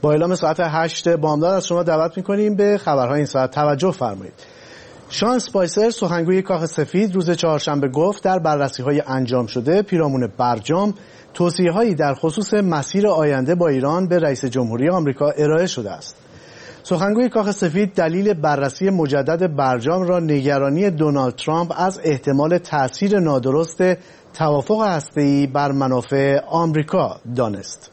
با اعلام ساعت 8 بامداد از شما دعوت می‌کنیم به خبرهای این ساعت توجه فرمایید. شان اسپایسر سخنگوی کاخ سفید روز چهارشنبه گفت در بررسی‌های انجام شده پیرامون برجام توصیه‌هایی در خصوص مسیر آینده با ایران به رئیس جمهوری آمریکا ارائه شده است. سخنگوی کاخ سفید دلیل بررسی مجدد برجام را نگرانی دونالد ترامپ از احتمال تأثیر نادرست توافق هسته‌ای بر منافع آمریکا دانست.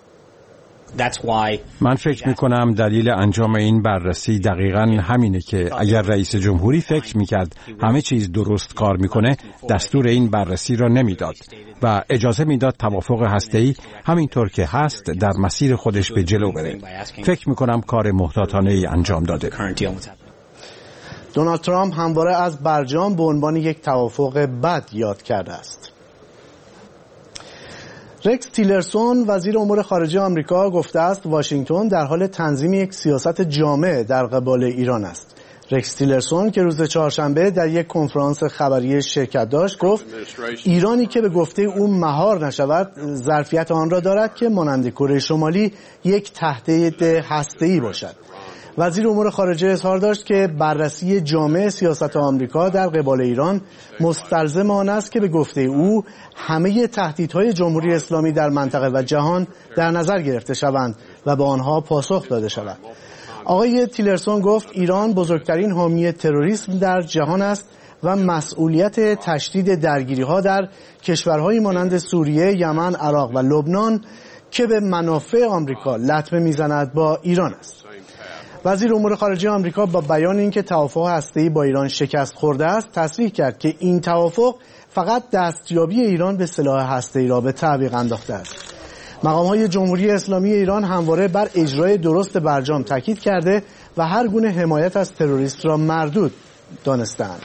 من فکر می‌کنم دلیل انجام این بررسی دقیقاً همینه که اگر رئیس جمهوری فکر می‌کرد همه چیز درست کار می‌کنه دستور این بررسی را نمی‌داد و اجازه می‌داد توافق هسته‌ای همینطور که هست در مسیر خودش به جلو بره. فکر می‌کنم کار محتاطانه‌ای انجام داده. دونالد ترامپ همواره از برجام به عنوان یک توافق بد یاد کرده است. رکس تیلرسون وزیر امور خارجه آمریکا گفته است واشنگتن در حال تنظیم یک سیاست جامع در قبال ایران است. رکس تیلرسون که روز چهارشنبه در یک کنفرانس خبری شرکت داشت گفت ایرانی که به گفته او مهار نشود ظرفیت آن را دارد که مانند کره شمالی یک تهدید هسته‌ای باشد. وزیر امور خارجه اظهار داشت که بررسی جامع سیاست آمریکا در قبال ایران مستلزم آن است که به گفته او همه تهدیدهای جمهوری اسلامی در منطقه و جهان در نظر گرفته شوند و به آنها پاسخ داده شود. آقای تیلرسون گفت ایران بزرگترین حامی تروریسم در جهان است و مسئولیت تشدید درگیری‌ها در کشورهای مانند سوریه، یمن، عراق و لبنان که به منافع آمریکا لطمه می‌زند با ایران است. وزیر امور خارجه آمریکا با بیان اینکه توافق هسته‌ای با ایران شکست خورده است تصریح کرد که این توافق فقط دستیابی ایران به سلاح هسته‌ای را به تعویق انداخته است. مقام‌های جمهوری اسلامی ایران همواره بر اجرای درست برجام تاکید کرده و هر گونه حمایت از تروریست را مردود دانستند.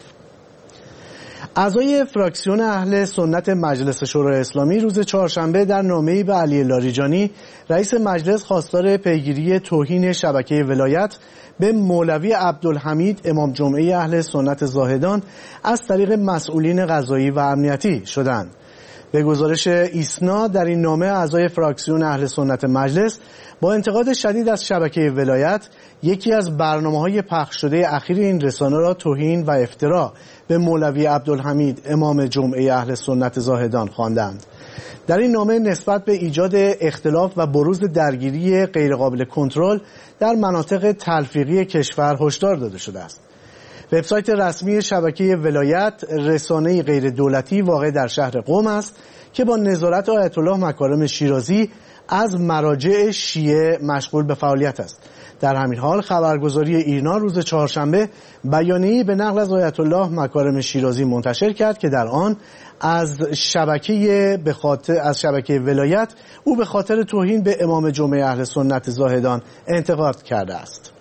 اعضای فراکسیون اهل سنت مجلس شورای اسلامی روز چهارشنبه در نامه‌ای به علی لاریجانی رئیس مجلس خواستار پیگیری توهین شبکه ولایت به مولوی عبدالحمید امام جمعه اهل سنت زاهدان از طریق مسئولین قضایی و امنیتی شدند. به گزارش ایسنا در این نامه اعضای فراکسیون اهل سنت مجلس با انتقاد شدید از شبکه ولایت یکی از برنامه‌های پخش شده اخیر این رسانه را توهین و افترا به مولوی عبدالحمید امام جمعه اهل سنت زاهدان خواندند. در این نامه نسبت به ایجاد اختلاف و بروز درگیری غیرقابل کنترل در مناطق تلفیقی کشور هشدار داده شده است. وبسایت رسمی شبکه ولایت رسانه‌ای غیر دولتی واقع در شهر قم است که با نظارت آیت الله مکارم شیرازی از مراجع شیعه مشغول به فعالیت است. در همین حال خبرگزاری ایرنا روز چهارشنبه بیانیه‌ای به نقل از آیت الله مکارم شیرازی منتشر کرد که در آن از شبکه ولایت او به خاطر توهین به امام جمعه اهل سنت زاهدان انتقاد کرده است.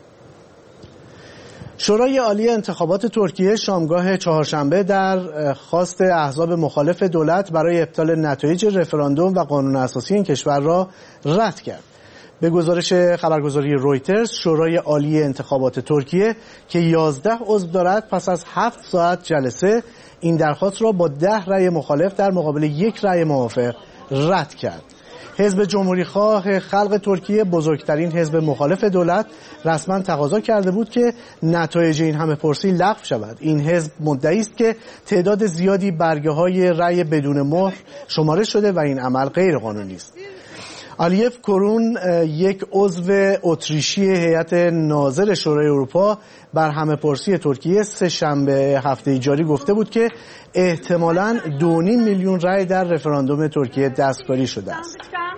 شورای عالی انتخابات ترکیه شامگاه چهارشنبه در خواست احزاب مخالف دولت برای ابطال نتایج رفراندوم و قانون اساسی این کشور را رد کرد. به گزارش خبرگزاری رویترز شورای عالی انتخابات ترکیه که 11 عضو دارد پس از 7 ساعت جلسه این درخواست را با 10 رأی مخالف در مقابل 1 رأی موافق رد کرد. حزب جمهوری خواه خلق ترکیه بزرگترین حزب مخالف دولت رسما تقاضا کرده بود که نتایج این همه پرسی لغو شود. این حزب مدعی است که تعداد زیادی برگه‌های رأی بدون مهر شماره شده و این عمل غیر قانونی است. آلیف کرون یک عضو اتریشی هیئت ناظر شورای اروپا بر همه پرسی ترکیه سه شنبه هفته جاری گفته بود که احتمالاً 2.5 میلیون رأی در رفراندوم ترکیه دستکاری شده است.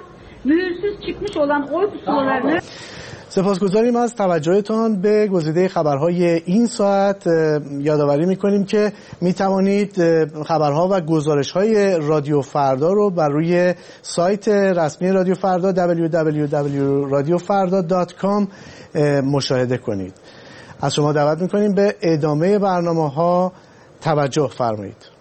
سپاسگزاریم از توجهتان به گزیده خبرهای این ساعت. یادآوری می‌کنیم که می‌توانید خبرها و گزارش‌های رادیو فردا رو بر روی سایت رسمی رادیو فردا www.radiofarda.com مشاهده کنید. از شما دعوت می‌کنیم به ادامه برنامه‌ها توجه فرمایید.